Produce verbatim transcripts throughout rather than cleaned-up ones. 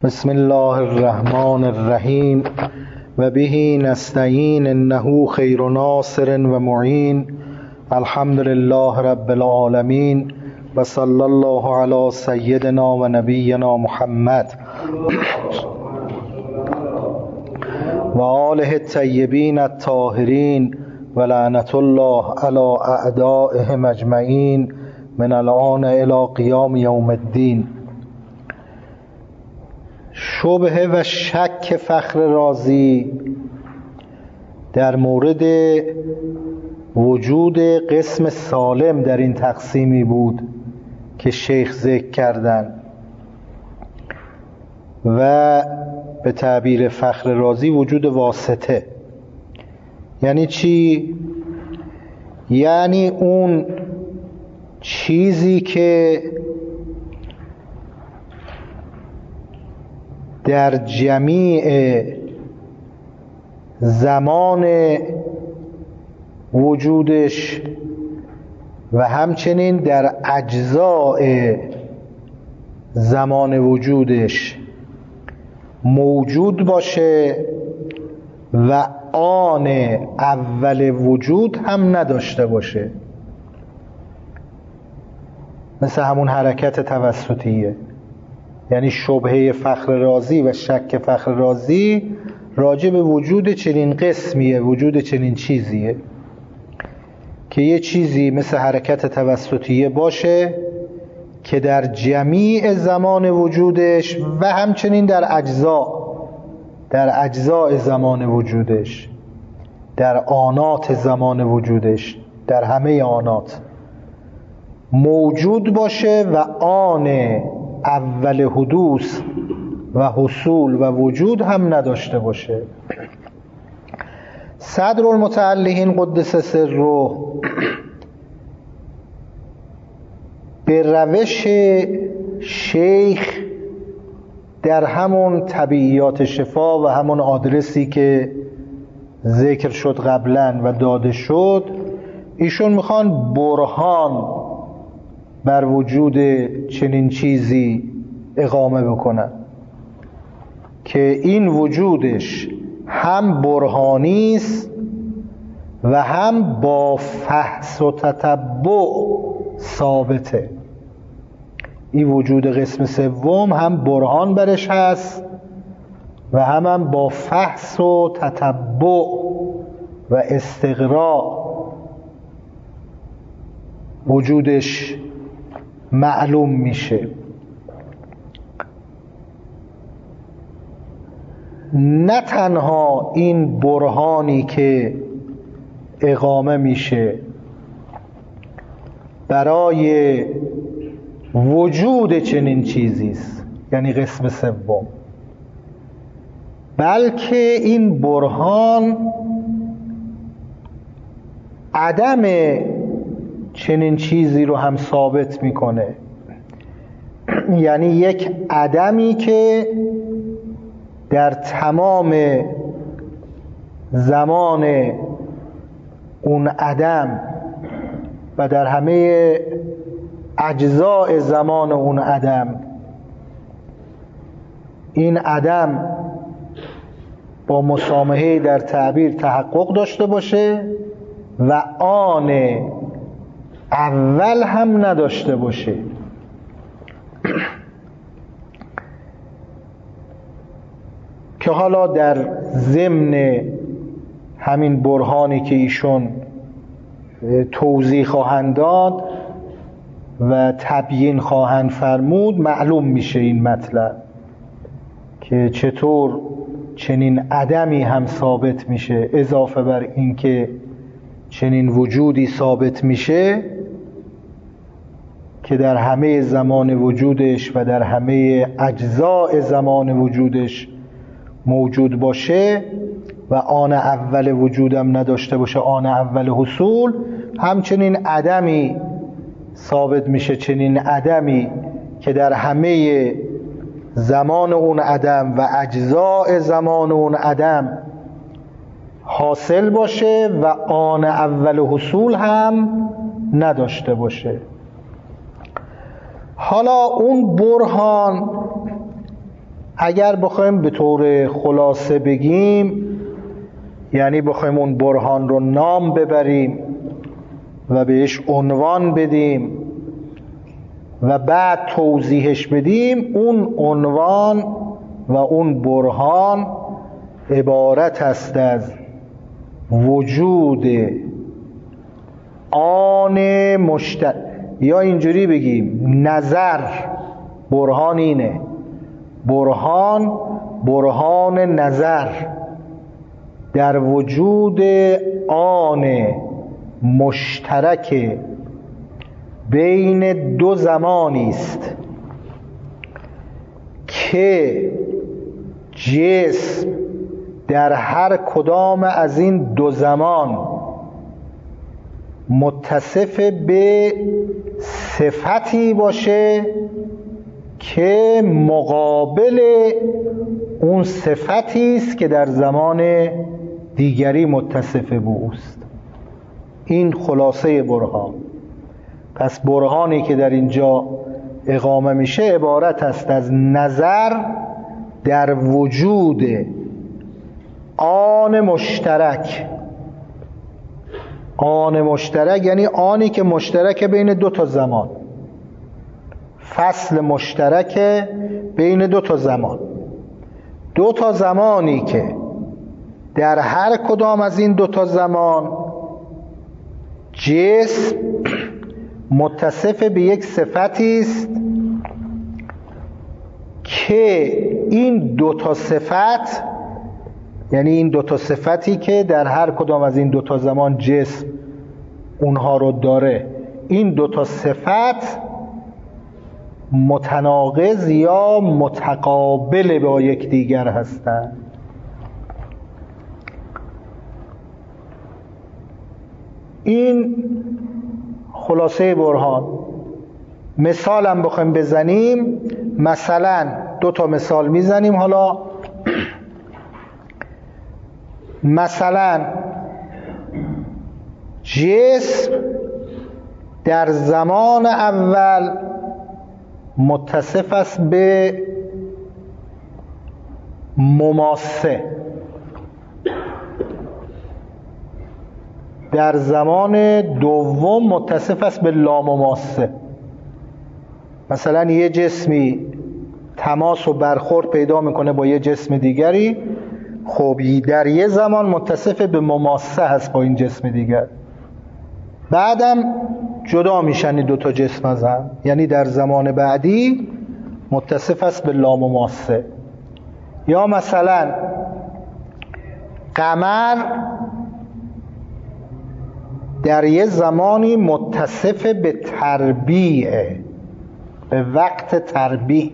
بسم الله الرحمن الرحیم و به نستعین انه خیر ناصر و معین. الحمد لله رب العالمین و صلی الله علی سیدنا و نبینا محمد و آله الطیبین الطاهرین و لعنت الله علی اعدائهم اجمعین من الآن الی قیام یوم الدین. شبهه و شک فخر رازی در مورد وجود قسم سالم در این تقسیمی بود که شیخ ذکر کردن و به تعبیر فخر رازی وجود واسطه. یعنی چی؟ یعنی اون چیزی که در جمیع زمان وجودش و همچنین در اجزاء زمان وجودش موجود باشه و آن اول وجود هم نداشته باشه، مثل همون حرکت توسطیه. یعنی شبهه فخر رازی و شک فخر رازی راجع به وجود چنین قسمیه، وجود چنین چیزیه که یه چیزی مثل حرکت توسطیه باشه که در جمیع زمان وجودش و همچنین در اجزا در اجزاء زمان وجودش، در آنات زمان وجودش، در همه آنات موجود باشه و آن اول حدوث و حصول و وجود هم نداشته باشه. صدر المتعلقین قدس سره به روش شیخ در همون طبیعیات شفا و همون آدرسی که ذکر شد قبلا و داده شد، ایشون میخوان برهان بر وجود چنین چیزی اقامه بکنن که این وجودش هم برهانی است و هم با فحص و تتبع ثابته. این وجود قسم سوم هم برهان برش هست و هم, هم با فحص و تتبع و استقراء وجودش معلوم میشه. نه تنها این برهانی که اقامه میشه برای وجود چنین چیزیست، یعنی قسم سوم، بلکه این برهان عدم چنین چیزی رو هم ثابت میکنه. یعنی یک عدمی که در تمام زمان اون عدم و در همه اجزاء زمان اون عدم، این عدم با مسامحه در تعبیر تحقق داشته باشه و آن اول هم نداشته باشه. که حالا در ضمن همین برهانی که ایشون توضیح خواهند داد و تبیین خواهند فرمود معلوم میشه این مطلب که چطور چنین عدمی هم ثابت میشه، اضافه بر این که چنین وجودی ثابت میشه که در همه زمان وجودش و در همه اجزاء زمان وجودش موجود باشه و آن اول وجودم نداشته باشه، آن اول حصول. همچنین عدمی ثابت میشه، چنین عدمی که در همه زمان اون عدم و اجزاء زمان اون عدم حاصل باشه و آن اول حصول هم نداشته باشه. حالا اون برهان اگر بخوایم به طور خلاصه بگیم، یعنی بخوایم اون برهان رو نام ببریم و بهش عنوان بدیم و بعد توضیحش بدیم، اون عنوان و اون برهان عبارت است از وجود آن مشترک، یا اینجوری بگیم نظر. برهان اینه، برهان برهان نظر در وجود آن مشترک بین دو زمانی است که جسم در هر کدام از این دو زمان متصف به صفتی باشه که مقابل اون صفتی است که در زمان دیگری متصف به اوست. این خلاصه برهان. پس برهانی که در اینجا اقامه میشه عبارت است از نظر در وجود آن مشترک. آن مشترک یعنی آنی که مشترک بین دو تا زمان، فصل مشترک بین دو تا زمان، دو تا زمانی که در هر کدام از این دو تا زمان جسم متصف به یک صفتی است که این دو تا صفت، یعنی این دو تا صفتی که در هر کدام از این دو تا زمان جسم اونها رو داره، این دو تا صفت متناقض یا متقابل با یکدیگر هستند. این خلاصه برهان. مثال هم بخوایم بزنیم، مثلا دو تا مثال میزنیم. حالا مثلا جسم در زمان اول متصف است به مماسه، در زمان دوم متصف است به لامماسه. مثلا یه جسمی تماس و برخورد پیدا میکنه با یه جسم دیگری، خب در یه زمان متصف به مماسه هست با این جسم دیگر، بعدم جدا میشن دو تا جسم از هم، یعنی در زمان بعدی متصف است به لامماسه. یا مثلا قمر در یه زمانی متصف به تربیعه، به وقت تربیع.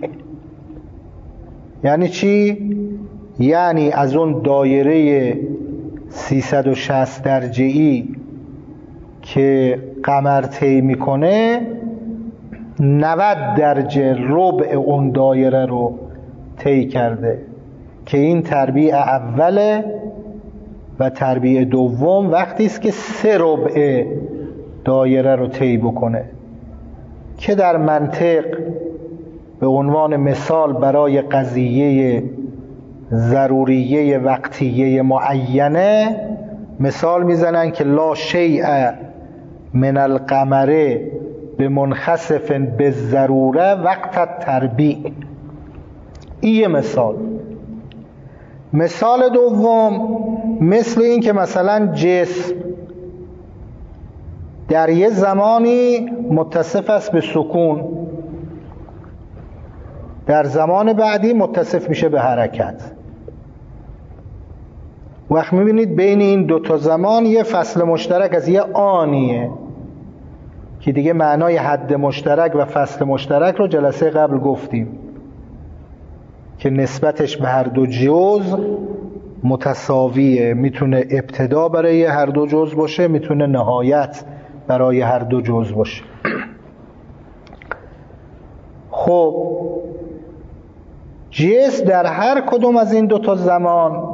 یعنی چی؟ یعنی از اون دایره سیصد و شصت درجه‌ای که قمر طی میکنه، نود درجه ربع اون دایره رو طی کرده که این تربیع اوله، و تربیع دوم وقتی است که سه ربع دایره رو طی بکنه، که در منطق به عنوان مثال برای قضیه ضروریه وقتیه معینه مثال میزنن که لا شیء من القمر به منخسف به ضروره وقت تربیع. این یه مثال. مثال دوم مثل این که مثلا جسم در یه زمانی متصف است به سکون، در زمان بعدی متصف میشه به حرکت. وقت میبینید بین این دو تا زمان یه فصل مشترک از یه آنیه که دیگه معنای حد مشترک و فصل مشترک رو جلسه قبل گفتیم که نسبتش به هر دو جزء متساویه، میتونه ابتدا برای هر دو جزء باشه، میتونه نهایت برای هر دو جزء باشه. خب جسم در هر کدوم از این دو تا زمان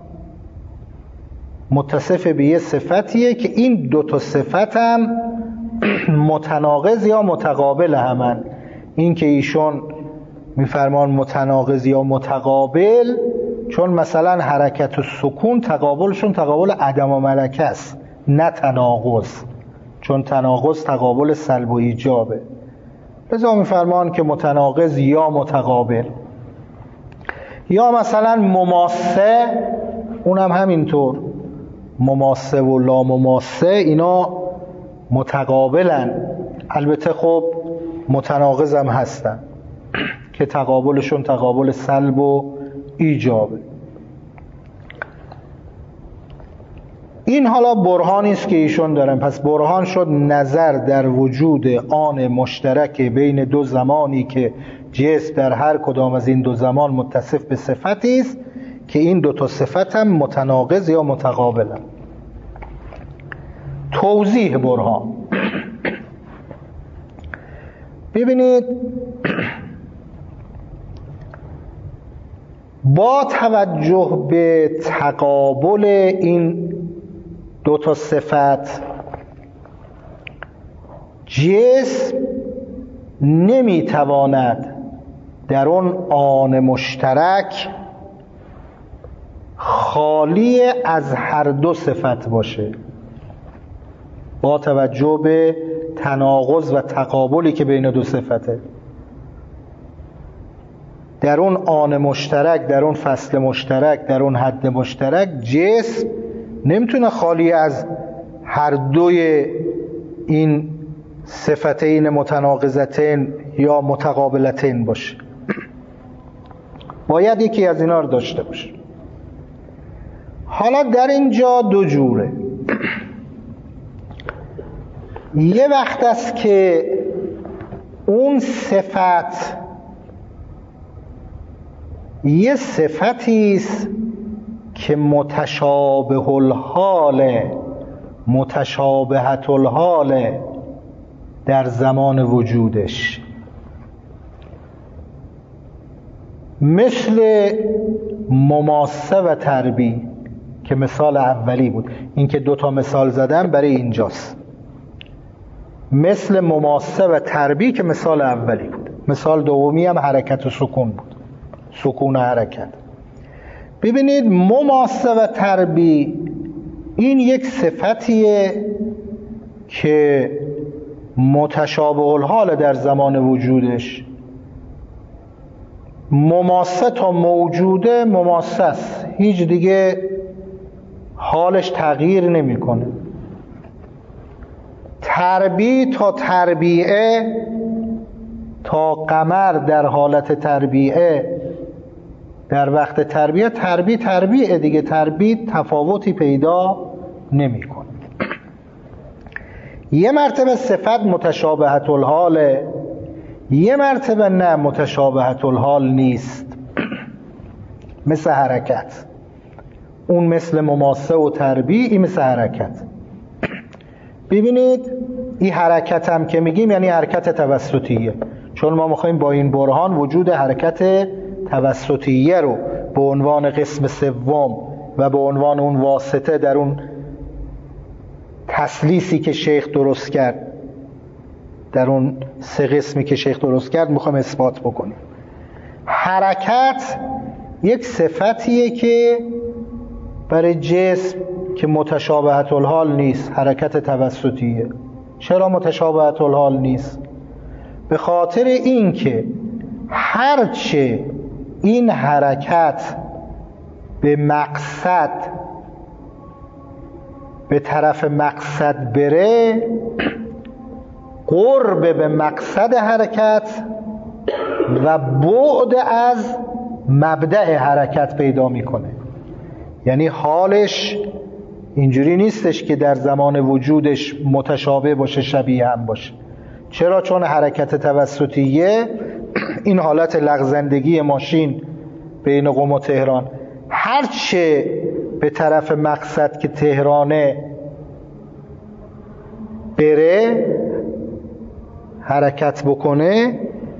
متصف به یه صفتیه که این دو تا صفت هم متناقض یا متقابل همن. این که ایشون میفرمان متناقض یا متقابل، چون مثلا حرکت و سکون تقابلشون تقابل عدم و ملکه است، نه تناقض، چون تناقض تقابل سلب و ایجابه. لذا میفرمان که متناقض یا متقابل. یا مثلا مماسه، اونم همینطور، مماسه و لا مماسه اینا متقابلن، البته خب متناقض هم هستن که تقابلشون تقابل سلب و ایجابه. این حالا برهانی است که ایشون دارن. پس برهان شد نظر در وجود آن مشترک بین دو زمانی که جسم در هر کدام از این دو زمان متصف به صفتی است که این دو تا صفت هم متناقض یا متقابلن. توضیح برهان. ببینید با توجه به تقابل این دو تا صفت، جسم نمیتواند در اون آن مشترک خالی از هر دو صفت باشه، با توجه به تناقض و تقابلی که بین دو صفته. در اون آن مشترک، در اون فصل مشترک، در اون حد مشترک، جسم نمیتونه خالی از هر دوی این صفتین متناقضتین یا متقابلتین باشه، باید یکی از اینا رو داشته باشه. حالا در اینجا دو جوره. یه وقت است که اون صفت یه صفتی است که متشابه الحال، متشابهت الحال در زمان وجودش، مثل مماسه و تربی که مثال اولی بود. این که دو تا مثال زدم برای اینجاست. مثل مماسه و تربی که مثال اولی بود. مثال دومی هم حرکت و سکون بود، سکون و حرکت. ببینید مماسه و تربی این یک صفتیه که متشابه الحال در زمان وجودش. مماسه تا موجوده مماسه است، هیچ دیگه حالش تغییر نمیکنه. تربی تا تربیعه، تا قمر در حالت تربیعه، در وقت تربیه تربی تربیعه دیگه، تربی تفاوتی پیدا نمیکنه. یه مرتبه صفت متشابهت الحاله، یه مرتبه نه متشابهت الحال نیست. مثل حرکت، اون مثل مماسه و تربی، این مثل حرکت. ببینید این حرکت هم که میگیم یعنی حرکت توسطیه، چون ما میخوایم با این برهان وجود حرکت توسطیه رو به عنوان قسم سوم و به عنوان اون واسطه در اون تسلیسی که شیخ درست کرد، در اون سه قسمی که شیخ درست کرد میخوایم اثبات بکنیم. حرکت یک صفتیه که برای جسم که متشابهت الحال نیست، حرکت توسطیه. چرا متشابهت الحال نیست؟ به خاطر این که هرچه این حرکت به مقصد، به طرف مقصد بره، قرب به مقصد حرکت و بعد از مبدأ حرکت پیدا میکنه. یعنی حالش اینجوری نیستش که در زمان وجودش متشابه باشه، شبیه هم باشه. چرا؟ چون حرکت توسطیه، این حالت لغزندگی ماشین بین قم و تهران، هرچه به طرف مقصد که تهرانه بره، حرکت بکنه،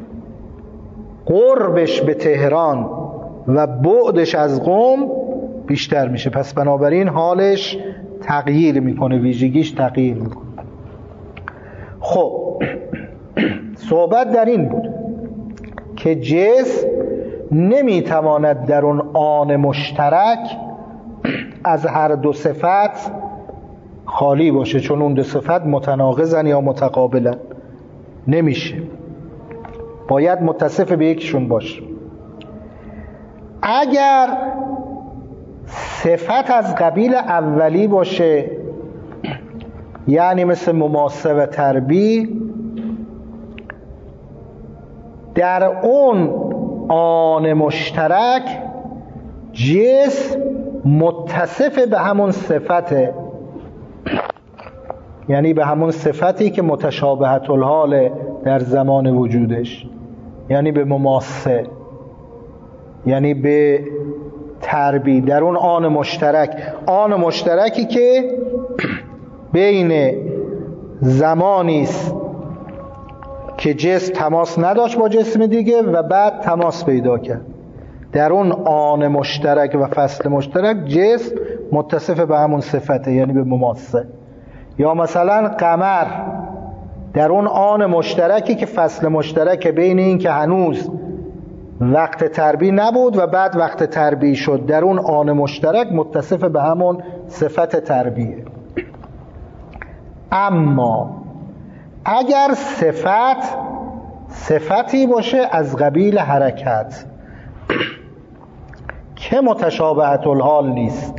قربش به تهران و بعدش از قم بیشتر میشه. پس بنابراین حالش تغییر میکنه، ویژگیش تغییر میکنه. خب صحبت در این بود که جسم نمیتواند در اون آن مشترک از هر دو صفت خالی باشه، چون اون دو صفت متناقضن یا متقابلن، نمیشه، باید متصف به یکشون باشه. اگر صفت از قبیل اولی باشه، یعنی مثل مماسه و تربی، در اون آن مشترک جسم متصف به همون صفته، یعنی به همون صفتی که متشابهت الحال در زمان وجودش، یعنی به مماسه، یعنی به تربی، در اون آن مشترک، آن مشترکی که بین زمانی است که جسم تماس نداشت با جسم دیگه و بعد تماس پیدا کرد، در اون آن مشترک و فصل مشترک جسم متصف به همون صفته، یعنی به مماسه. یا مثلا قمر در اون آن مشترکی که فصل مشترک بین این که هنوز وقت تربی نبود و بعد وقت تربی شد، در اون آن مشترک متصف به همون صفت تربیه. اما اگر صفت صفتی باشه از قبیل حرکت که متشابهت الحال نیست،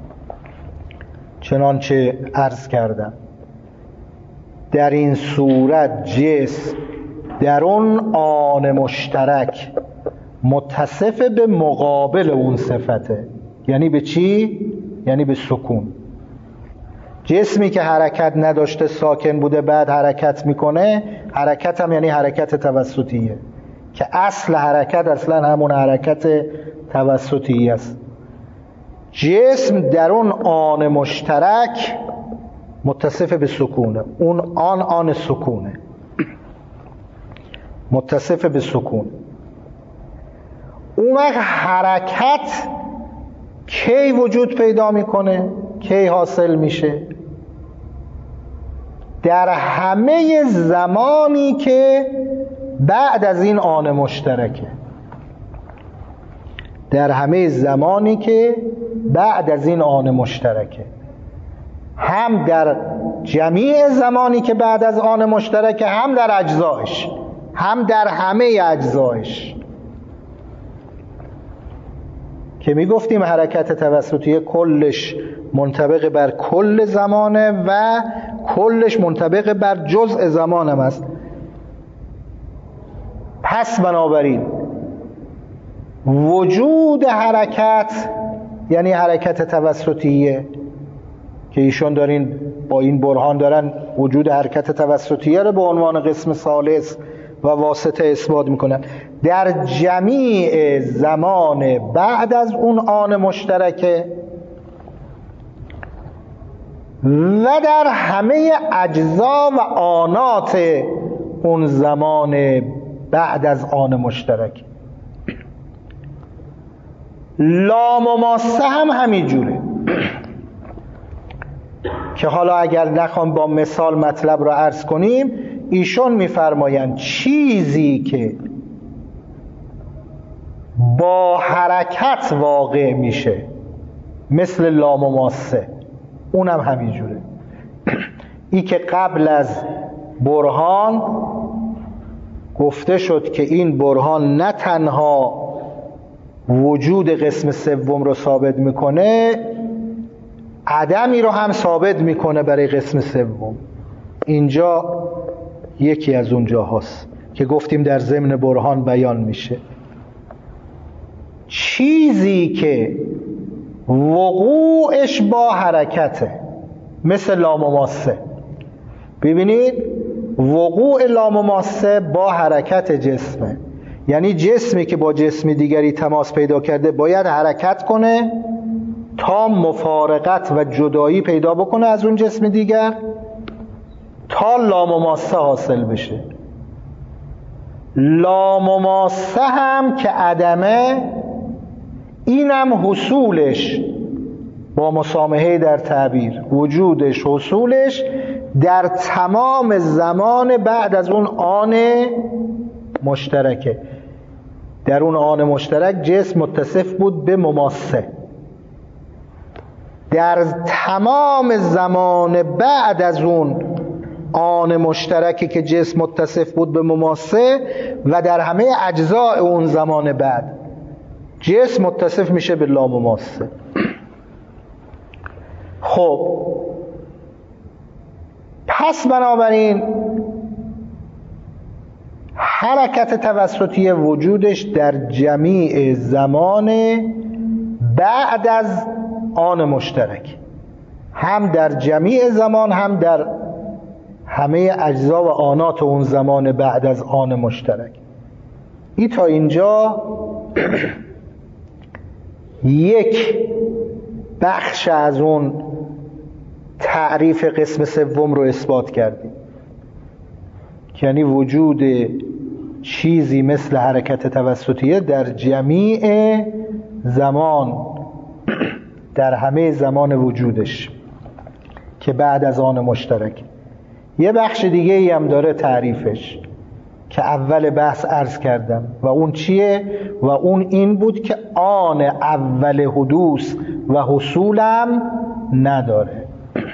چنانچه عرض کردم، در این صورت جسم در اون آن مشترک متصف به مقابل اون صفته. یعنی به چی؟ یعنی به سکون. جسمی که حرکت نداشته، ساکن بوده، بعد حرکت میکنه، حرکت هم یعنی حرکت توسطیه، که اصل حرکت اصلا همون حرکت توسطی است. جسم در اون آن مشترک متصف به سکونه، اون آن آن سکونه، متصف به سکون. اون وقت حرکت کی وجود پیدا میکنه؟ کی حاصل میشه؟ در همه زمانی که بعد از این آن مشترکه، در همه زمانی که بعد از این آن مشترکه، هم در جمیع زمانی که بعد از آن مشترکه، هم در اجزایش، هم در همه اجزایش. که می گفتیم حرکت توسطیه کلش منطبق بر کل زمانه و کلش منطبق بر جزء زمان هم است. پس بنابراین وجود حرکت یعنی حرکت توسطیه که ایشون دارین با این برهان دارن وجود حرکت توسطیه رو به عنوان قسم ثالث و واسطه اثبات میکنن، در جمیع زمان بعد از اون آن مشترکه و در همه اجزا و آنات اون زمان بعد از آن مشترک. لامماسه هم همین جوره که حالا اگر نخوام با مثال مطلب را عرض کنیم، ایشون میفرمایند چیزی که با حرکت واقع میشه مثل لامماسه، اونم همین جوره. ای که قبل از برهان گفته شد که این برهان نه تنها وجود قسم سوم رو ثابت میکنه، عدمی رو هم ثابت میکنه برای قسم سوم. اینجا یکی از اون جاهاست که گفتیم در ضمن برهان بیان میشه. چیزی که وقوعش با حرکته مثل لامماسه، ببینید وقوع لامماسه با حرکت جسمه، یعنی جسمی که با جسم دیگری تماس پیدا کرده باید حرکت کنه تا مفارقت و جدایی پیدا بکنه از اون جسم دیگر تا لامماسه حاصل بشه. لامماسه هم که عدمه، اینم حصولش با مسامحه در تعبیر، وجودش حصولش در تمام زمان بعد از اون آن مشترکه. در اون آن مشترک جسم متصف بود به مماسه. در تمام زمان بعد از اون آن مشترکی که جسم متصف بود به مماسه و در همه اجزاء اون زمان بعد جسم متصف میشه به لامماسه. خب پس بنابراین حرکت توسطی وجودش در جمیع زمان بعد از آن مشترک، هم در جمیع زمان هم در همه اجزا و آنات اون زمان بعد از آن مشترک. این تا اینجا یک بخش از اون تعریف قسم سوم رو اثبات کردیم، یعنی وجود چیزی مثل حرکت توسطیه در جمیع زمان، در همه زمان وجودش که بعد از آن مشترک. یه بخش دیگه ای هم داره تعریفش که اول بحث عرض کردم و اون چیه؟ و اون این بود که آن اول حدوث و حصولم نداره.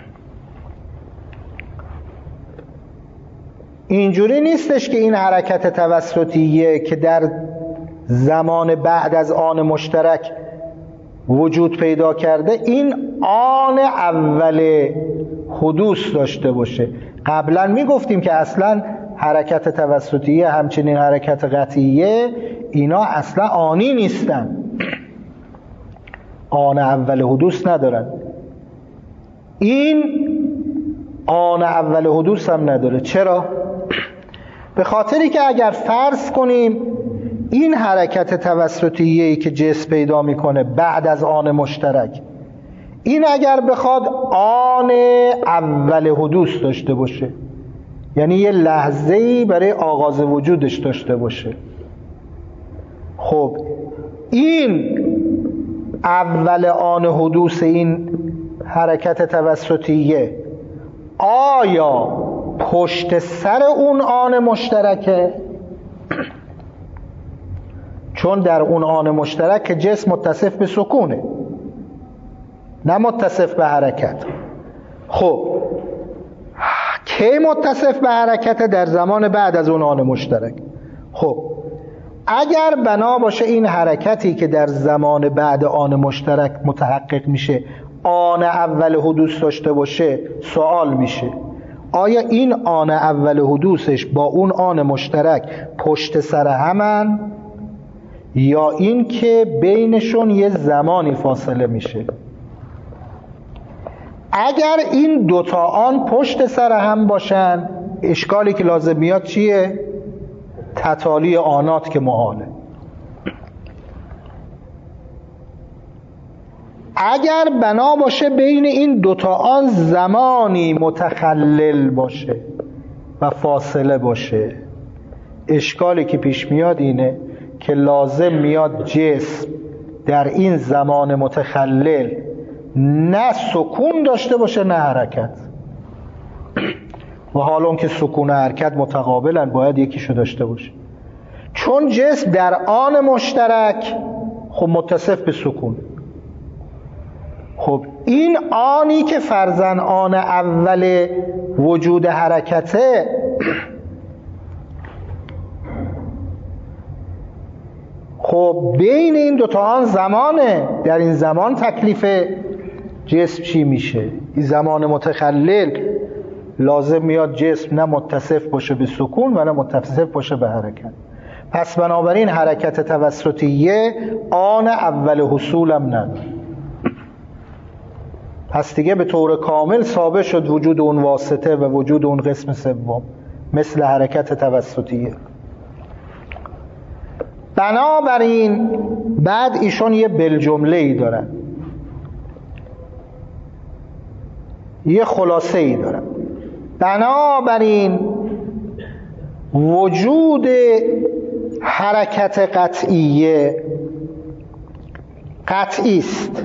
اینجوری نیستش که این حرکت توسطیه که در زمان بعد از آن مشترک وجود پیدا کرده این آن اول حدوث داشته باشه. قبلا میگفتیم که اصلا حرکت توسطیه همچنین حرکت قطعیه اینا اصلا آنی نیستن، آن اول حدوث ندارن. این آن اول حدوث هم نداره. چرا؟ به خاطری که اگر فرض کنیم این حرکت توسطیه‌ای که جسم پیدا میکنه بعد از آن مشترک، این اگر بخواد آن اول حدوث داشته باشه، یعنی یه لحظه‌ای برای آغاز وجودش داشته باشه، خب این اول آن حدوث این حرکت توسطیه آیا پشت سر اون آن مشترکه؟ چون در اون آن مشترک جسم متصف به سکونه نه متصف به حرکت. خب کی متصف به حرکت؟ در زمان بعد از اون آن مشترک. خب اگر بنا باشه این حرکتی که در زمان بعد آن مشترک متحقق میشه آن اول حدوث داشته باشه، سوال میشه آیا این آن اول حدوثش با اون آن مشترک پشت سر همن یا این که بینشون یه زمانی فاصله میشه؟ اگر این دوتا آن پشت سر هم باشن اشکالی که لازم میاد چیه؟ تتالی آنات که محاله. اگر بنا باشه بین این دوتا آن زمانی متخلل باشه و فاصله باشه، اشکالی که پیش میاد اینه که لازم میاد جسم در این زمان متخلل نه سکون داشته باشه نه حرکت، و حالا اون که سکون و حرکت متقابلن باید یکیشو داشته باشه، چون جسم در آن مشترک خب متصف به سکون. خب این آنی که فرضاً آن اول وجود حرکته خب بین این دوتا آن زمانه، در این زمان تکلیف جسم چی میشه؟ این زمان متخلل لازم میاد جسم نه متصف باشه به سکون و نه متصف باشه به حرکت. پس بنابراین حرکت توسطیه آن اول حصولم نداره. پس دیگه به طور کامل ثابت شد وجود اون واسطه و وجود اون قسم سوم مثل حرکت توسطیه. بنابراین بعد ایشون یه بالجمله ای دارن، یه خلاصه ای دارن. بنابراین وجود حرکت قطعیه قطعی است.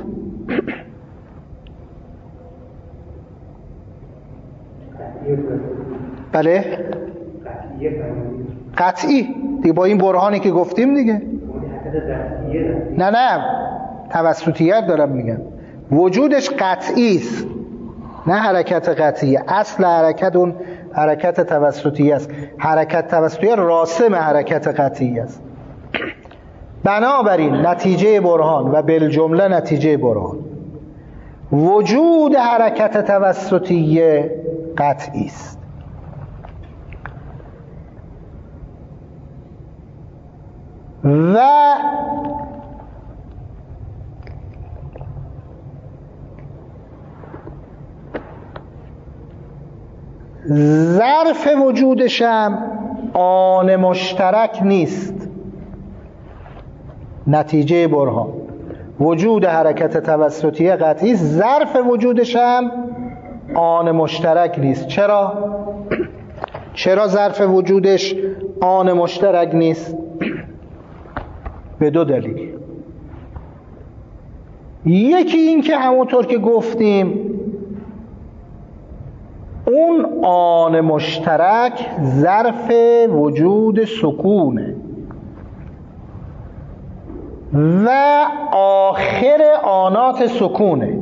بله قطعی دیگه با این برهانی که گفتیم دیگه نه نه توسطیت دارم میگم، وجودش قطعی است، نه حرکت قطعیه. اصل حرکت اون حرکت توسطی است. حرکت توسطی راسم حرکت قطعی است. بنابراین نتیجه برهان و بالجمله نتیجه برهان وجود حرکت توسطی قطعی است. و ظرف وجودشم آن مشترک نیست. نتیجه برهان وجود حرکت توسطی قطعی، ظرف وجودشم آن مشترک نیست. چرا؟ چرا ظرف وجودش آن مشترک نیست؟ به دو دلیل. یکی این که همونطور که گفتیم اون آن مشترک ظرف وجود سکونه و آخر آنات سکونه،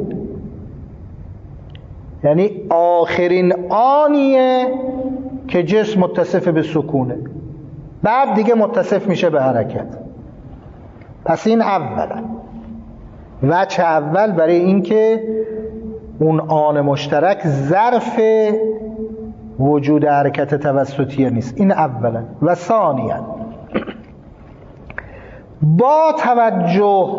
یعنی آخرین آنیه که جسم متصف به سکونه، بعد دیگه متصف میشه به حرکت. پس این اولا وجه اول برای این که اون آن مشترک ظرف وجود حرکت توسطیه نیست. این اولا. و ثانیا با توجه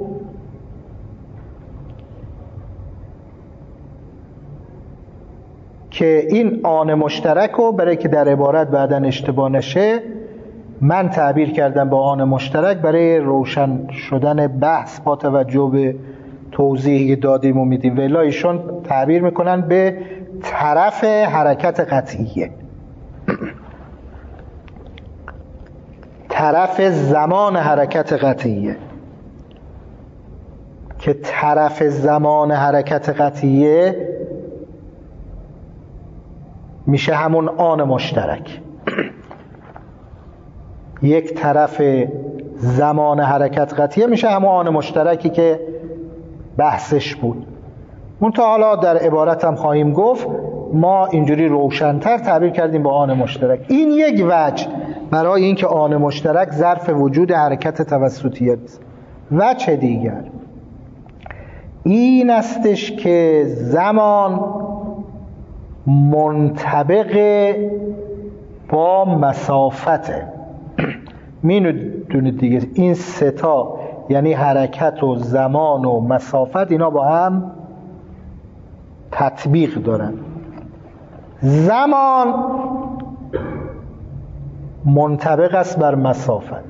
که این آن مشترک رو برای که در عبارت بعدن اشتباه نشه من تعبیر کردم با آن مشترک برای روشن شدن بحث با توجه به توضیحی دادیم و میدیم، ولی ایشون تعبیر میکنن به طرف حرکت قطعیه، طرف زمان حرکت قطعیه، که طرف زمان حرکت قطعیه میشه همون آن مشترک. یک طرف زمان حرکت قطعیه میشه همون آن مشترکی که بحثش بود. اون تا حالا در عبارت هم خواهیم گفت ما اینجوری روشن‌تر تعبیر کردیم با آن مشترک. این یک وجه برای اینکه آن مشترک ظرف وجود حرکت توسطیه است. وجه دیگر این استش که زمان منطبق با مسافته. میدونید دیگه این سه تا یعنی حرکت و زمان و مسافت اینا با هم تطبیق دارن. زمان منطبق است بر مسافت.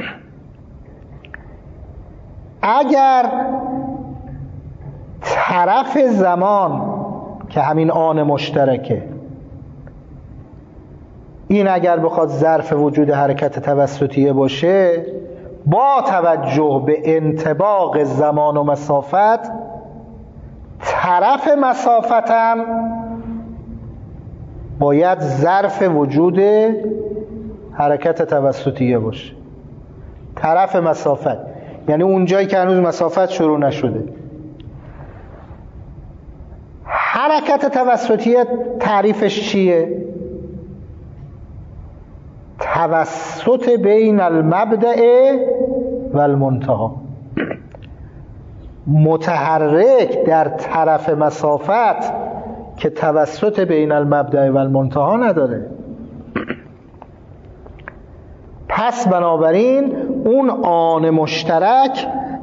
اگر طرف زمان که همین آن مشترکه، این اگر بخواد ظرف وجود حرکت توسطیه باشه، با توجه به انطباق زمان و مسافت طرف مسافت هم باید ظرف وجود حرکت توسطیه باشه. طرف مسافت یعنی اون جایی که هنوز مسافت شروع نشده. حرکت توسطیه تعریفش چیه؟ توسط بین المبدأ و المنتهی، متحرک در طرف مسافت که توسط بین المبدأ و المنتهی نداره. پس بنابراین اون آن مشترک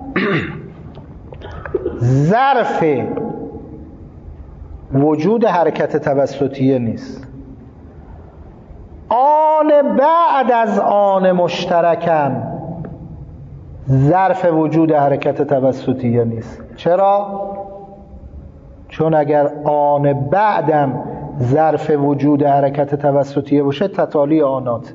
ظرف وجود حرکت توسطیه نیست. آن بعد از آن مشترکم ظرف وجود حرکت توسطیه نیست. چرا؟ چون اگر آن بعدم ظرف وجود حرکت توسطیه باشه تتالی آنات.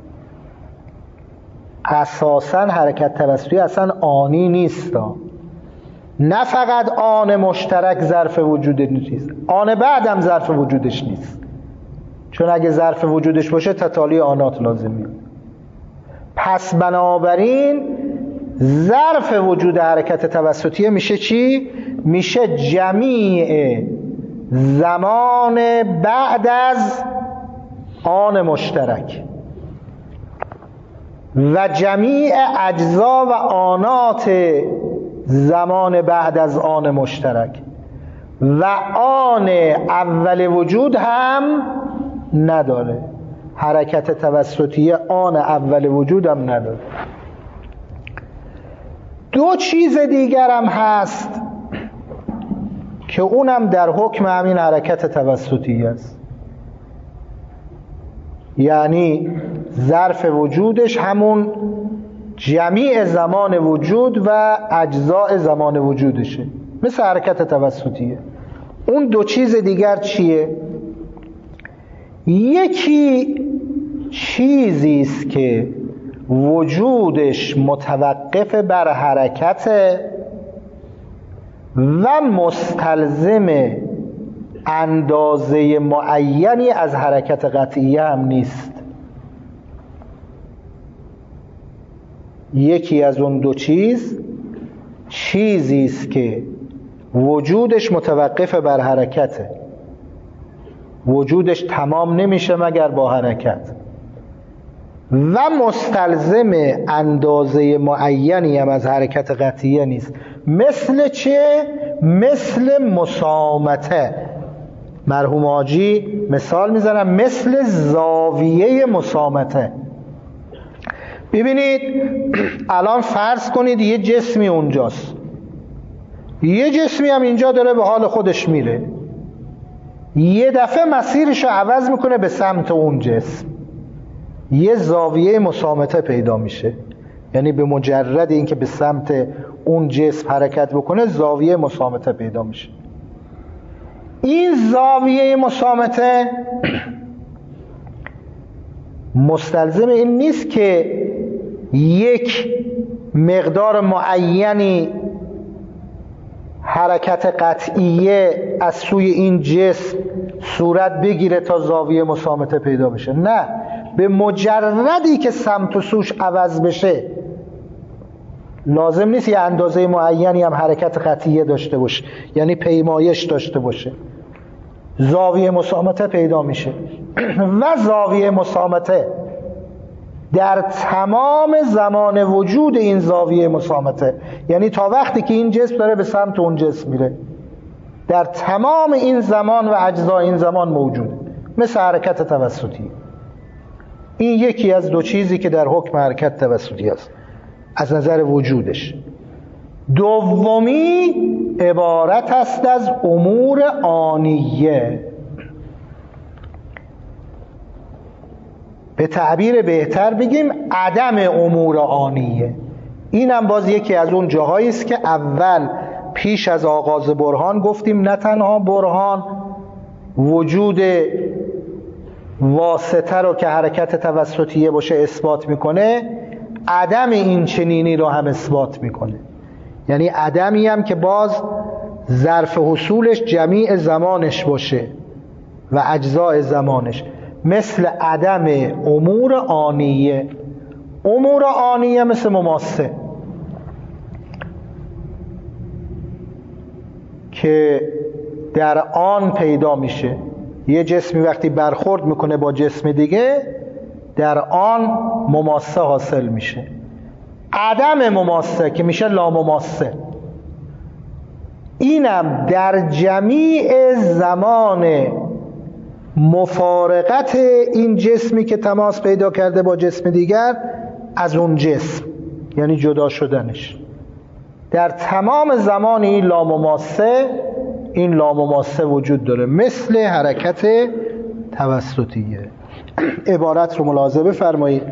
اساساً حرکت توسطیه اصلا آنی نیست، نه فقط آن مشترک ظرف وجود نیست، آن بعدم ظرف وجودش نیست، چون اگه ظرف وجودش باشه تتالی آنات لازم میاد. پس بنابراین ظرف وجود حرکت توسطیه میشه چی؟ میشه جمیع زمان بعد از آن مشترک و جمیع اجزا و آنات زمان بعد از آن مشترک و آن اول وجود هم نداره. حرکت توسطیه آن اول وجود هم نداره. دو چیز دیگر هم هست که اونم در حکم همین حرکت توسطیه است، یعنی ظرف وجودش همون جمیع زمان وجود و اجزاء زمان وجودشه، مثل حرکت توسطیه. اون دو چیز دیگر چیه؟ یکی چیزی است که وجودش متوقف بر حرکت و مستلزم اندازه معینی از حرکت قطعیه هم نیست. یکی از اون دو چیز چیزی است که وجودش متوقف بر حرکته، وجودش تمام نمیشه مگر با حرکت، و مستلزم اندازه معینی هم از حرکت قطعیه نیست. مثل چه؟ مثل مسامته. مرحوم حاجی مثال میزنم، مثل زاویه مسامته. ببینید الان فرض کنید یه جسمی اونجاست، یه جسمی هم اینجا داره به حال خودش میره، یه دفعه مسیرشو عوض میکنه به سمت اون جسم، یه زاویه مسامته پیدا میشه. یعنی به مجرد اینکه به سمت اون جسم حرکت بکنه زاویه مسامته پیدا میشه. این زاویه مسامته مستلزم این نیست که یک مقدار معینی حرکت قطعیه از سوی این جسم صورت بگیره تا زاویه مسامته پیدا بشه. نه، به مجردی که سمت و سوش عوض بشه لازم نیست یه اندازه معینی هم حرکت قطعیه داشته باشه، یعنی پیمایش داشته باشه، زاویه مسامته پیدا میشه. و زاویه مسامته در تمام زمان وجود این زاویه مسامته، یعنی تا وقتی که این جسم داره به سمت اون جسم میره، در تمام این زمان و اجزای این زمان موجوده، مثل حرکت توسطی. این یکی از دو چیزی که در حکم حرکت توسطی است از نظر وجودش. دومی عبارت است از امور آنیه، به تعبیر بهتر بگیم عدم امور آنیه. اینم باز یکی از اون جاهایی است که اول پیش از آغاز برهان گفتیم نه تنها برهان وجود واسطه رو که حرکت توسطیه باشه اثبات میکنه، عدم این چنینی رو هم اثبات میکنه. یعنی عدمی هم که باز ظرف حصولش جمیع زمانش باشه و اجزاء زمانش، مثل عدم امور آنیه. امور آنیه مثل مماسه که در آن پیدا میشه. یه جسمی وقتی برخورد میکنه با جسم دیگه در آن مماسه حاصل میشه. عدم مماسه که میشه لامماسه، اینم در جمیع زمان مفارقت این جسمی که تماس پیدا کرده با جسم دیگر از اون جسم، یعنی جدا شدنش، در تمام زمان این لامماسه این لامماسه وجود داره، مثل حرکت توسطیه. عبارت رو ملاحظه بفرمایید.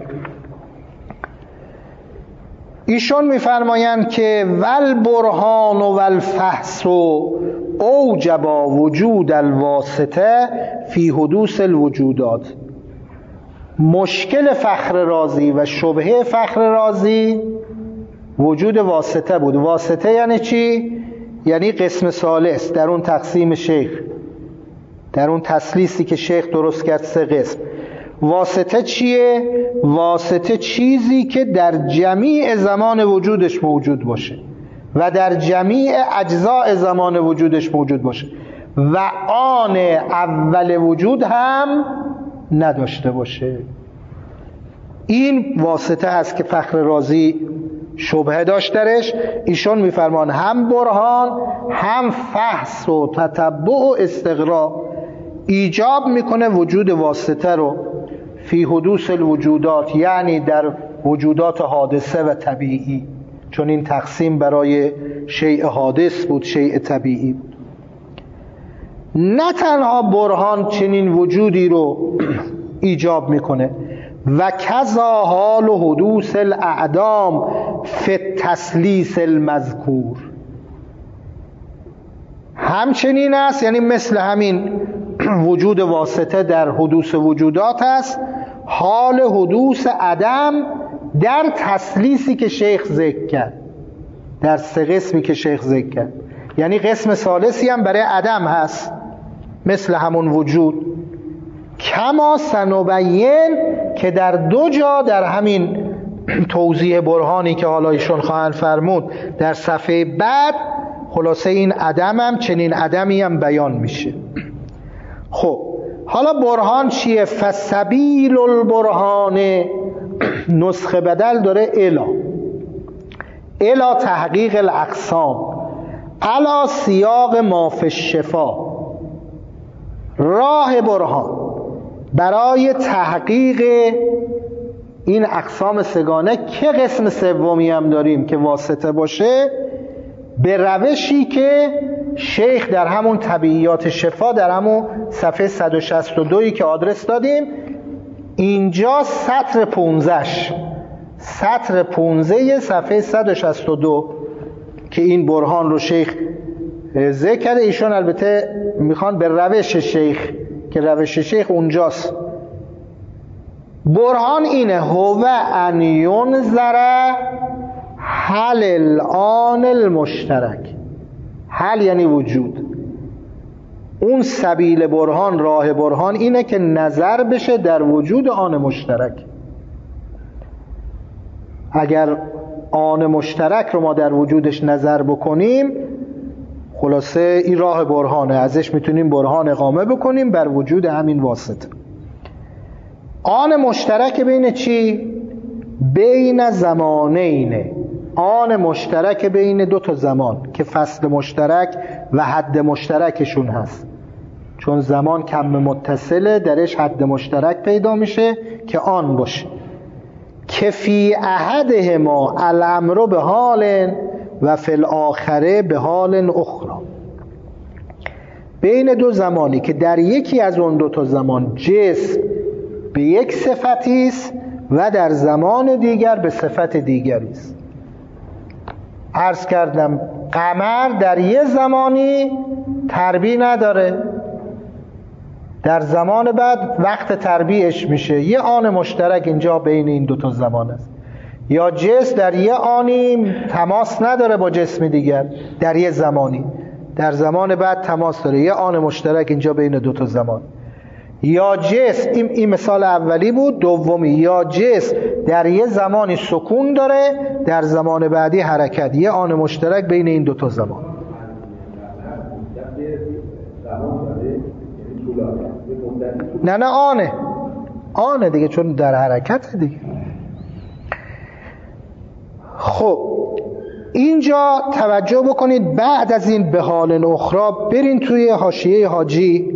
ایشون میفرمایند که ول برهان و ول فحص و اوجب وجود الواسطه فی حدوث الوجودات. مشکل فخر رازی و شبهه فخر رازی وجود واسطه بود. واسطه یعنی چی؟ یعنی قسم ثالث در اون تقسیم شیخ، در اون تسلیسی که شیخ درست کرد سه قسم. واسطه چیه؟ واسطه چیزی که در جمیع زمان وجودش موجود باشه و در جمیع اجزاء زمان وجودش موجود باشه و آن اول وجود هم نداشته باشه. این واسطه هست که فخر رازی شبهه داشت درش. ایشون میفرمان هم برهان هم فحص و تتبع و استقرا ایجاب میکنه وجود واسطه رو فی حدوث الوجودات، یعنی در وجودات حادثه و طبیعی، چون این تقسیم برای شیء حادث بود، شیء طبیعی بود. نه تنها برهان چنین وجودی رو ایجاب میکنه و کذا حال و حدوث الاعدام فی التثلیث المذکور، همچنین است، یعنی مثل همین وجود واسطه در حدوث وجودات است، حال حدوث عدم در تثلیثی که شیخ ذکر کرد، در سه قسمی که شیخ ذکر کرد، یعنی قسم ثالثی هم برای عدم هست مثل همون وجود. کما سنبین، که در دو جا در همین توضیح برهانی که حالا ایشون خواهند فرمود در صفحه بعد، خلاصه این عدم هم چنین عدمی هم بیان میشه. خب حالا برهان چیه؟ فسبیل البرهان، نسخه بدل داره الا الا تحقیق الاقسام علا سیاق ما فی الشفا، راه برهان برای تحقیق این اقسام سگانه که قسم سومی هم داریم که واسطه باشه، به روشی که شیخ در همون طبیعیات شفا در همون صفحه صد و شصت و دو که آدرس دادیم، اینجا سطر پونزده سطر پونزده صفحه صد و شصت و دو که این برهان رو شیخ ذکر کرده. ایشون البته میخوان به روش شیخ، که روش شیخ اونجاست. برهان اینه هو ان ینظر حل الان المشترک، حل یعنی وجود. اون سبیل برهان، راه برهان اینه که نظر بشه در وجود آن مشترک. اگر آن مشترک رو ما در وجودش نظر بکنیم، خلاصه این راه برهانه، ازش میتونیم برهان اقامه بکنیم بر وجود همین واسطه. آن مشترک بین چی؟ بین زمانینه، آن مشترک بین دو تا زمان که فصل مشترک و حد مشترکشون هست، چون زمان کم متصله درش حد مشترک پیدا میشه که آن باشه. که فی احدهما الامر به حال و فی الاخره به حال اخرى، بین دو زمانی که در یکی از اون دو تا زمان جسم به یک صفتی است و در زمان دیگر به صفت دیگری است. عرض کردم قمر در یه زمانی تربیع نداره، در زمان بعد وقت تربیعش میشه. یه آن مشترک اینجا بین این دو تا زمان است. یا جسم در یه آنی تماس نداره با جسم دیگر در یه زمانی، در زمان بعد تماس داره. یه آن مشترک اینجا بین دو تا زمان. یا جسم، این, این مثال اولی بود. دومی، یا جسم در یه زمانی سکون داره، در زمان بعدی حرکت. یه آن مشترک بین این دو تا زمان. نه نه آنه آنه دیگه، چون در حرکت دیگه. خب اینجا توجه بکنید، بعد از این به حال اخرى برین توی حاشیه حاجی.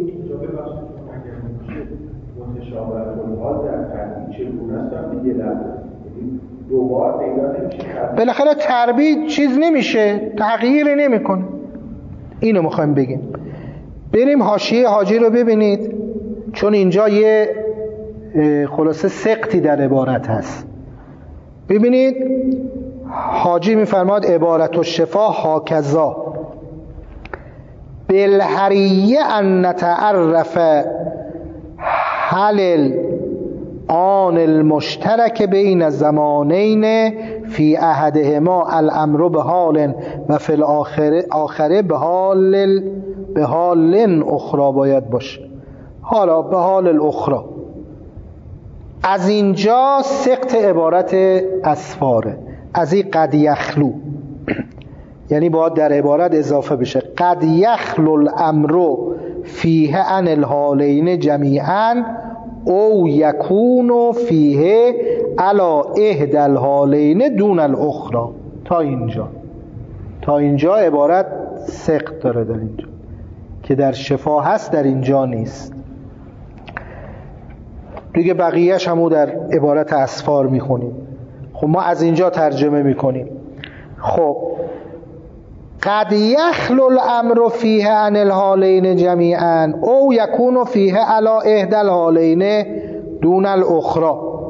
بالاخره تربیت چیز نمیشه، تغییری نمیکنه. اینو میخوایم بگیم. بریم حاشیه حاجی رو ببینید، چون اینجا یه خلاصه سقطی در عبارت هست. ببینید حاجی میفرماد عبارت الشفا هاکذا بالحریه ان نتعرف حل آن المشترک بین زمانین فی احدهما الامر به حال و فی الاخره آخره به حال به حال اخرى باید باشه. حالا به حال الاخرى از اینجا سقط عبارت اسفاره، از این قد یخلو، یعنی باید در عبارت اضافه بشه قد یخلو الامر فیه عن الحالین جمیعا او یکون فیه علی احدی الحالین دون الاخری. تا اینجا تا اینجا عبارت سقط داره در اینجا که در شفا هست، در اینجا نیست دیگه. بقیهش همو در عبارت اسفار میخونیم. خب ما از اینجا ترجمه میکنیم. خب قد یخلو الامر فیه عن الحالین جمیعا او یکون فیه علی احدی الحالین دون الاخری.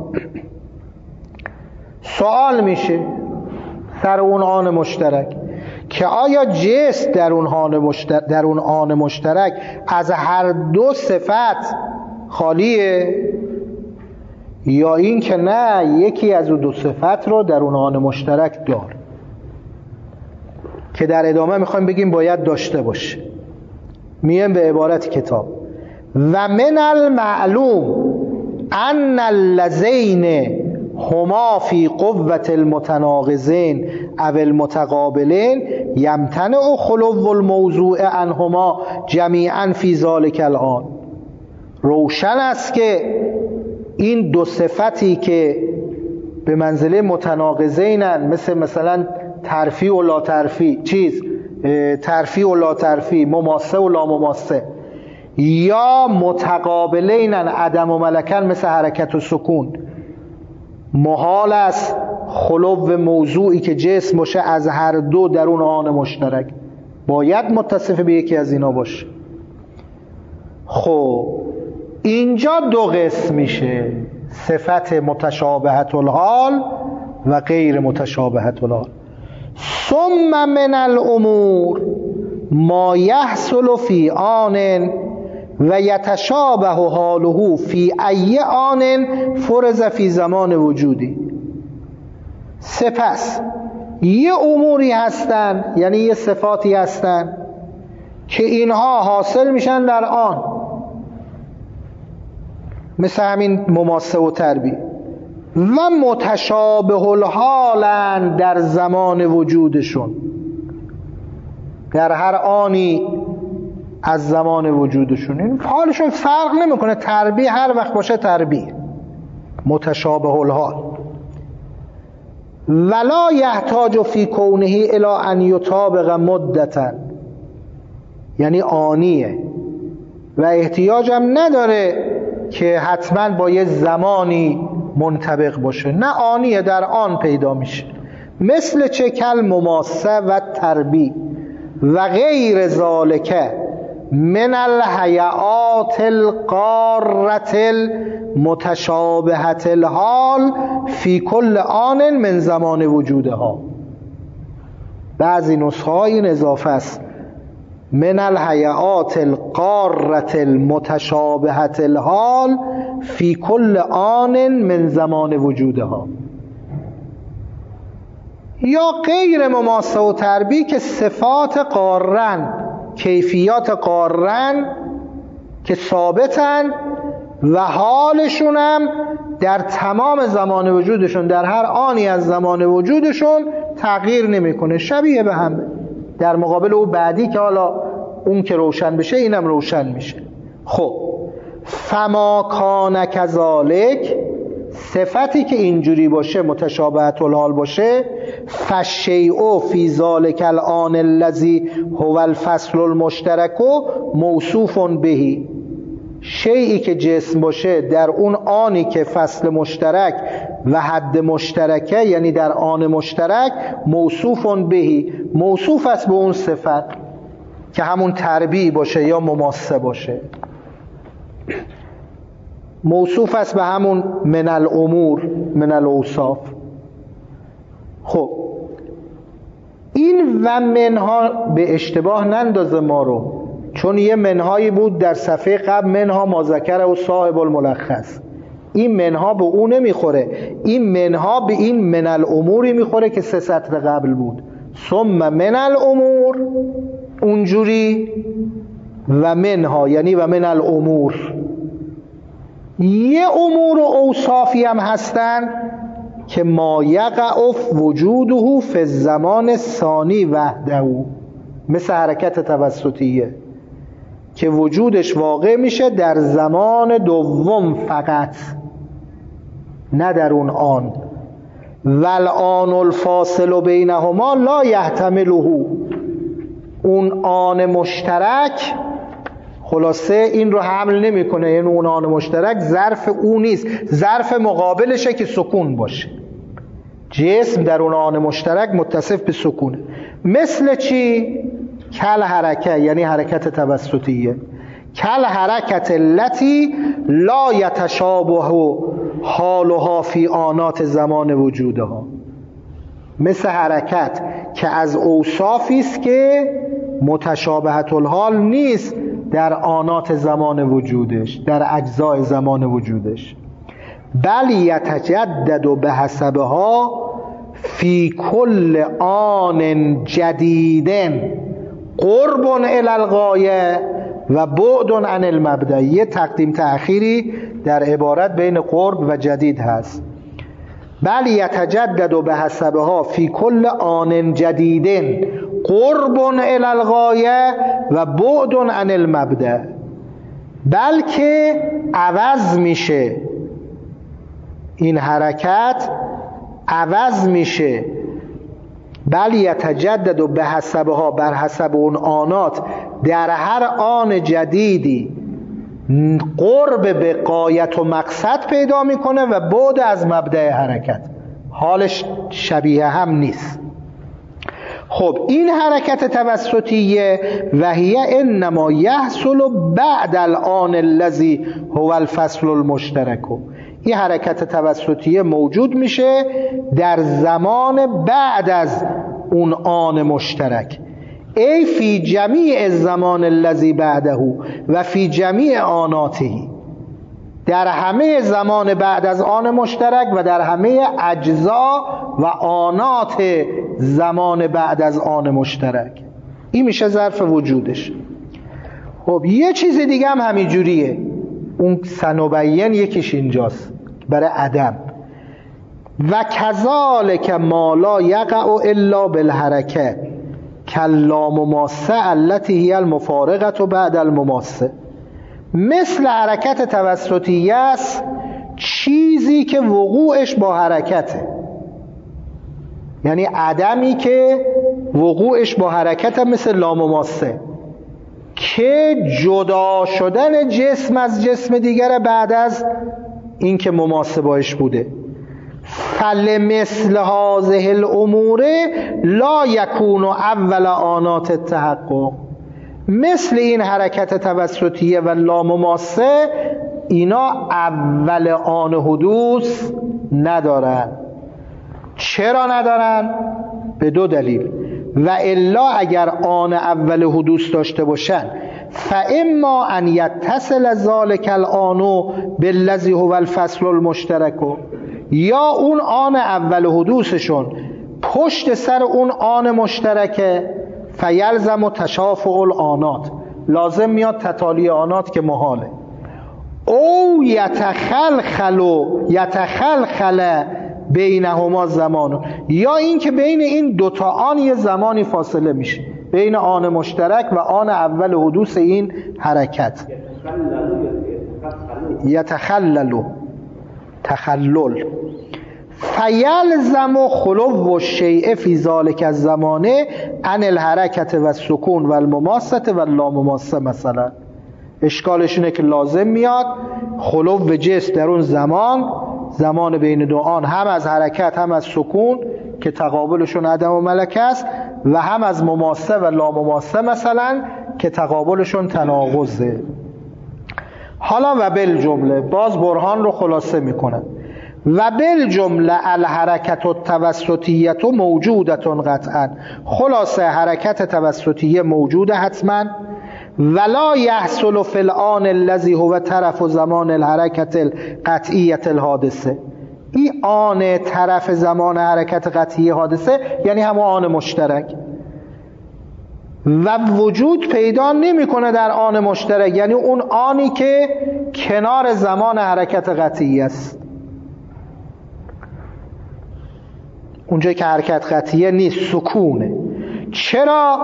سوال میشه سر اون آن مشترک که آیا جسم در اون آن مشترک, در اون آن مشترک از هر دو صفت خالیه، یا این که نه یکی از اون دو صفت رو در اون آن مشترک دار، که در ادامه میخوایم بگیم باید داشته باشه. مییم به عبارت کتاب و من المعلوم ان اللذین هما فی قوة المتناقضین او المتقابلین یمتنع خلو الموضوع عنهما جمیعا فی ذلک الآن. روشن است که این دو صفتی که به منزله متناقضینن، مثل مثلا ترفی و لا ترفی، چیز ترفی و لا ترفی، مماسه و لا مماسه، یا متقابلینن عدم و ملکن، مثل حرکت و سکون، محال است خلو موضوعی که جسم باشه از هر دو در اون آن مشترک، باید متصف به یکی از اینا باشه. خب اینجا دو قسم میشه، صفت متشابهت الحال و غیر متشابهت الحال. ثم من الامور ما یحصل فی آن و یتشابه حاله فی ای آن فرض فی زمان وجودی. سپس یه اموری هستن، یعنی یه صفاتی هستن که اینها حاصل میشن در آن، مثل همین مماسه و تربی، و متشابه الحالن در زمان وجودشون، در هر آنی از زمان وجودشون این حالشون فرق نمیکنه. تربی هر وقت باشه تربی متشابه الحال. ولا یحتاج فی کونه الی ان یطابق مدتا، یعنی آنیه و احتیاج هم نداره که حتما با یه زمانی منطبق باشه، نه آنیه، در آن پیدا میشه. مثل چه؟ کل مماسه و تربی و غیر ذالکه من الحیات القارة المتشابهة الحال فی کل آن من زمان وجودها. بعضی نسخه های این اضافه است، من الحیات القارة المتشابهة الحال فی کل آن من زمان وجودها. یا غیر مماسه و تربی که صفات قارن، کیفیات قارن که ثابتن و حالشون هم در تمام زمان وجودشون، در هر آنی از زمان وجودشون تغییر نمیکنه، شبیه به هم، در مقابل او بعدی که حالا اون که روشن بشه اینم روشن میشه. خب فما کان کذالک، صفتی که اینجوری باشه، متشابهت الحال باشه، فالشیء فی ذلک الآن الذی هو الفصل المشترک موصوف بهی، شیئی که جسم باشه در اون آنی که فصل مشترک و حد مشترکه، یعنی در آن مشترک، موصوف بهی، موصوف است به اون صفت که همون تربیع باشه یا مماسه باشه، موصوف است به همون من الامور، من الاوصاف. خب این و منها به اشتباه نندازه ما رو، چون یه منهایی بود در صفحه قبل، منها ما ذکره و صاحب الملخص، این منها به اون نمیخوره، این منها به این من الاموری میخوره که سه سطر قبل بود. ثم من الامور اونجوری، و منها یعنی و من الامور یه امور و اوصافی هم هستن که ما یقع وجوده فی الزمان الثانی وحده، مثل حرکت توسطیه که وجودش واقع میشه در زمان دوم فقط، نه در اون آن. والآن الفاصل بینهما لا یحتمله، اون آن مشترک خلاصه این رو حمل نمیکنه، یعنی اون آن مشترک ظرف او نیست، ظرف مقابلشه که سکون باشه. جسم در اون آن مشترک متصف به سکونه. مثل چی؟ کل حرکه، یعنی حرکت توسطیه. کل حرکت التي لا یتشابه حالها فی آنات زمان وجودها، مثل حرکت که از اوصافی است که متشابهت الحال نیست در آنات زمان وجودش، در اجزای زمان وجودش. بل یتجدد به حسبها فی کل آن جدید قرب الی الغایه و بعد عن المبدأ. یه تقدیم تأخیری در عبارت بین قرب و جدید هست. بل یتجدد به حسبها فی کل آن جدید قرب الی الغایه و بعد عن المبدأ، بلکه عوض میشه این حرکت، عوض میشه. بل یتجدد به حسبها، بر حسب اون آنات، در هر آن جدیدی قرب به غایت و مقصد پیدا میکنه و بعد از مبدأ حرکت، حالش شبیه هم نیست. خب این حرکت توسطیه وهی انما یحصل بعد الآن الذی هو الفصل المشترک، این حرکت توسطیه موجود میشه در زمان بعد از اون آن مشترک. ای فی جمیع الزمان الذی بعده و فی جمیع آناته، در همه زمان بعد از آن مشترک و در همه اجزا و آنات زمان بعد از آن مشترک. این میشه ظرف وجودش. خب یه چیز دیگه هم همین جوریه، اون سنبین یکیش اینجاست برای عدم. و کذالک ما لا یقع الا بالحرکه کاللامماسه التي هی المفارقه بعد المماسه، مثل حرکت توسطیه است چیزی که وقوعش با حرکته، یعنی عدمی که وقوعش با حرکت، مثل لامماسه که جدا شدن جسم از جسم دیگر بعد از این که مماسه باش بوده. فلمثل هذه الامور لا یکون اول آنات التحقق، مثل این حرکت توسطیه و لامماسه اینا اول آن حدوث ندارن. چرا ندارن؟ به دو دلیل. و الا اگر آن اول حدوث داشته باشن، فاما ان یتصل ذلک الآن بالذی هو الفصل المشترک، یا اون آن اول حدوثشون پشت سر اون آن مشترکه، فیلزم تشافع الآنات، لازم میاد تتالی آنات که محاله. او یتخلخل یتخلخل بینهما زمان، یا این که بین این دوتا آن یه زمانی فاصله میشه، بین آن مشترک و آن اول حدوث این حرکت. یتخلل تخلل فیلزم خلو الشیء فی ذلک الزمان عن الحرکت و السکون و المماسه و اللامماسه. مثلا اشکالش اینه که لازم میاد خلو جسم در اون زمان، زمان بین دو آن، هم از حرکت هم از سکون که تقابلشون عدم و ملکه است، و هم از مماسه و لامماسه مثلا که تقابلشون تناقضه. حالا و بالجمله باز برهان رو خلاصه میکنه. و بالجمله الحرکت التوسطیه موجودت قطعا، خلاصه حرکت توسطیه موجوده حتما. ولا یحصل فی الآن الذی هو طرف زمان الحرکت القطعیه الحادثه، این آن طرف زمان حرکت قطعی حادثه یعنی همون آن مشترک. و وجود پیدا نمیکنه در آن مشترک، یعنی اون آنی که کنار زمان حرکت قطعی است. اونجایی که حرکت قطعیه نیست، سکونه. چرا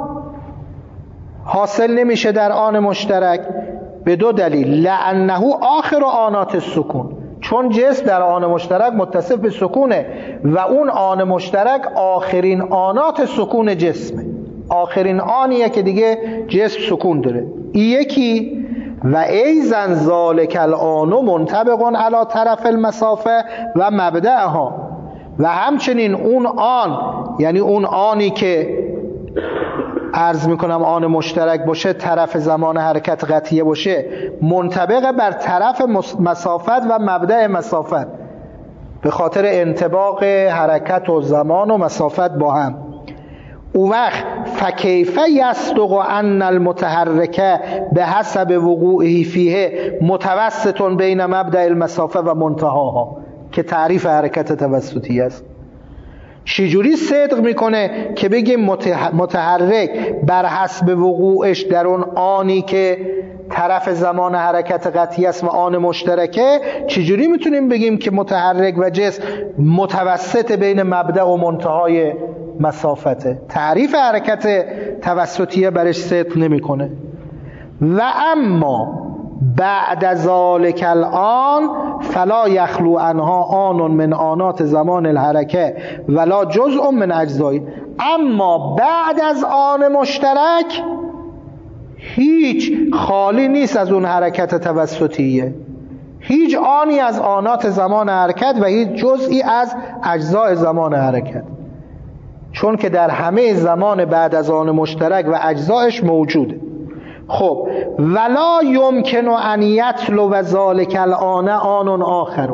حاصل نمیشه در آن مشترک؟ به دو دلیل. لأنه آخر آنات السکون، چون جسم در آن مشترک متصف به سکونه و اون آن مشترک آخرین آنات سکون جسمه، آخرین آنیه که دیگه جسم سکون داره. این یکی. و ایزن ذالک الآن منطبق علی طرف المسافه و مبدأها، و همچنین اون آن، یعنی اون آنی که عرض میکنم آن مشترک باشه، طرف زمان حرکت قطعیه باشه، منطبق بر طرف مسافت و مبدأ مسافت، به خاطر انطباق حرکت و زمان و مسافت با هم. او وقت فکیف یصدق ان المتحرک به حسب وقوعه فیه متوسط بین مبدأ المسافه و منتهاها، که تعریف حرکت توسطی است. چجوری صدق میکنه که بگیم متحرک بر حسب وقوعش در اون آنی که طرف زمان حرکت قطعی است و آن مشترکه؟ چجوری میتونیم بگیم که متحرک و جسم متوسط بین مبدأ و منتهای مسافته؟ تعریف حرکت توسطیه برش صدق نمیکنه. و اما بعد ذالک الآن فلا یخلو عنها آن من آنات زمان الحرکه ولا جزء من اجزای. اما بعد از آن مشترک هیچ خالی نیست از اون حرکت توسطیه، هیچ آنی از آنات زمان حرکت و هیچ جزئی از اجزای زمان حرکت، چون که در همه زمان بعد از آن مشترک و اجزایش موجوده. خب ولا یمکن ان یطلب و ذالک الآن آن آخر،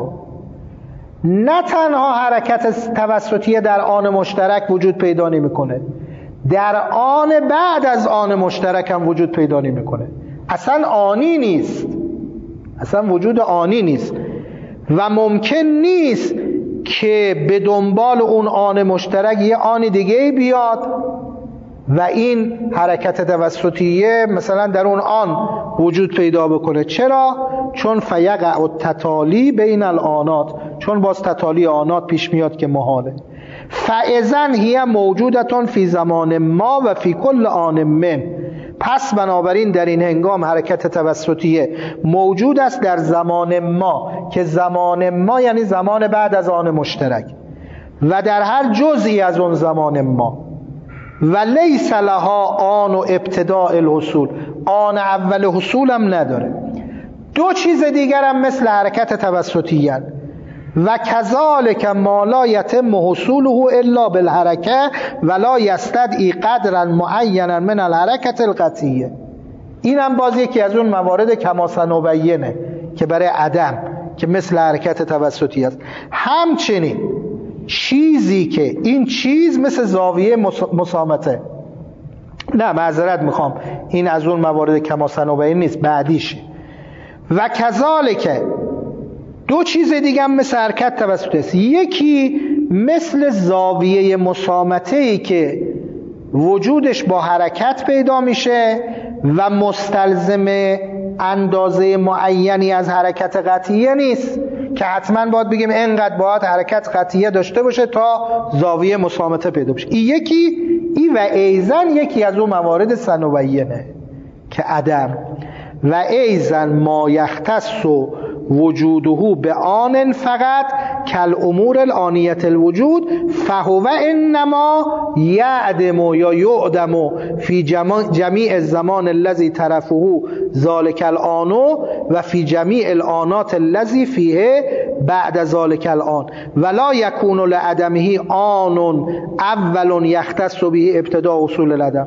نه تنها حرکت توسطیه در آن مشترک وجود پیدا نمیکنه، در آن بعد از آن مشترک هم وجود پیدا نمیکنه. اصلا آنی نیست، اصلا وجود آنی نیست و ممکن نیست که به دنبال اون آن مشترک یه آن دیگه بیاد و این حرکت توسطیه مثلا در اون آن وجود پیدا بکنه. چرا؟ چون فیقع التتالی بین الآنات، چون باز تتالی آنات پیش میاد که محاله. فاذن هی موجودتون فی زمان ما و فی کل آن من، پس بنابراین در این هنگام حرکت توسطیه موجود است در زمان ما، که زمان ما یعنی زمان بعد از آن مشترک، و در هر جزئی از اون زمان ما. و لیس لها آن و ابتداء الحصول، آن اول حصول هم نداره. دو چیز دیگر هم مثل حرکت توسطیه. و کذالک ما لا یتم حصوله الا بالحرکه ولا یستدعی قدرا معینا من الحرکت القطعیه. این هم باز یکی از اون موارد کما سنبینه که برای عدم، که مثل حرکت توسطی است. همچنین چیزی که این چیز مثل زاویه مسامته، نه معذرت میخوام، این از اون موارد کما سنبین نیست، بعدیشه. و کذالک دو چیز دیگه هم مثل حرکت توسطی است. یکی مثل زاویه مسامته‌ای که وجودش با حرکت پیدا میشه و مستلزم اندازه معینی از حرکت قطعیه نیست، که حتما باید بگیم اینقدر باید حرکت قطعیه داشته باشه تا زاویه مسامته پیدا بشه. این یکی. ای و ایزن یکی از اون موارد سنبینه که عدم. و ایزن ما یختص وجوده به آن فقط کل امور الانیت الوجود فهو انما یعدم یا یعدم فی جمیع الزمان الذی طرفه ذالک الآن و فی جمیع الآنات الذی فیه بعد ذالک الآن ولا یکون لعدمه آن اول یختص به ابتداء اصول العدم.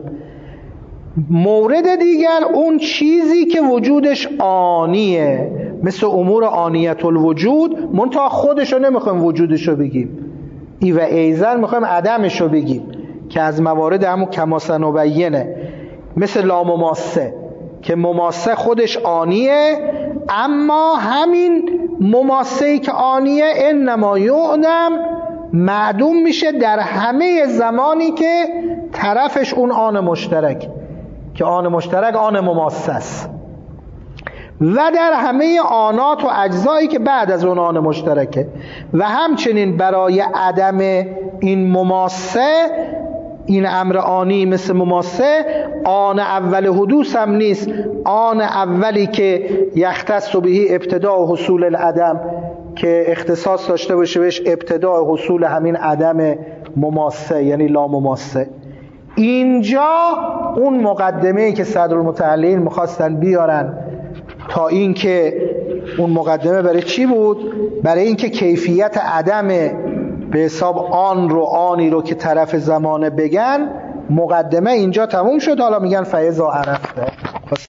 مورد دیگر اون چیزی که وجودش آنیه، مثل امور آنیت الوجود، منتها خودشو نمیخوایم وجودشو بگیم. ای و ایزن میخوایم عدمشو بگیم، که از موارد همون کما سنبینه، مثل لامماسه که مماسه خودش آنیه، اما همین مماسه‌ای که آنیه انما یعدم معدوم میشه در همه زمانی که طرفش اون آن مشترک که آن مشترک آن مماسه است و در همه آنات و اجزایی که بعد از اون آن مشترکه و همچنین برای عدم این مماسه، این امر آنی مثل مماسه، آن اول حدوث هم نیست، آن اولی که یختص بهی ابتداء حصول العدم که اختصاص داشته باشه بهش ابتداء حصول همین عدم مماسه یعنی لا مماسه. اینجا اون مقدمه‌ای که صدرالمتعلین میخواستن بیارن تا این که اون مقدمه برای چی بود؟ برای این که کیفیت عدم به حساب آن رو آنی رو که طرف زمانه بگن، مقدمه اینجا تموم شد. حالا میگن فاذا عرفته